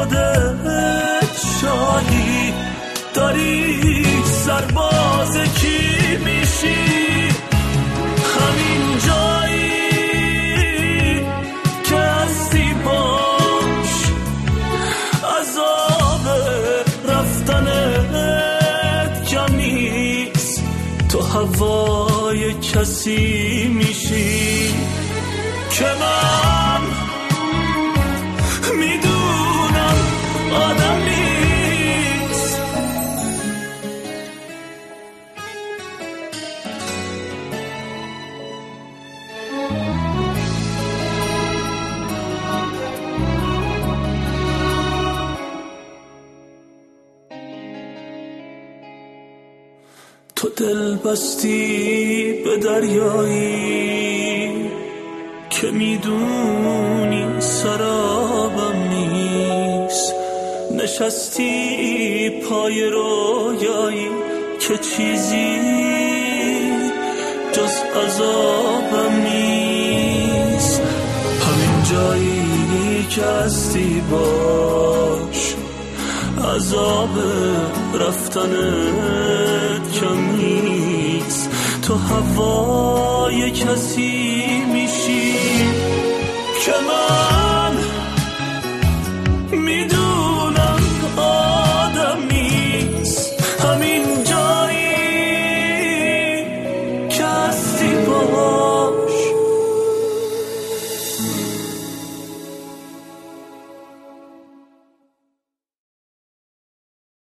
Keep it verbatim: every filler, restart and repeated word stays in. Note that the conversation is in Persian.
خودت شادی داری سرباز کی میشی؟ همین جایی که هستی باش، عذاب رفتنت کم نیست، تو هوای کسی میشی که من میدونم آدم نیست. تو دل بستی به دریایی که میدونی سرابم نیست، نشستی پای رویایی که چیزی جز عذابم نیست. همین جایی که هستی باش، عذاب رفتنت کم نیست، تو هوای کسی میشی که من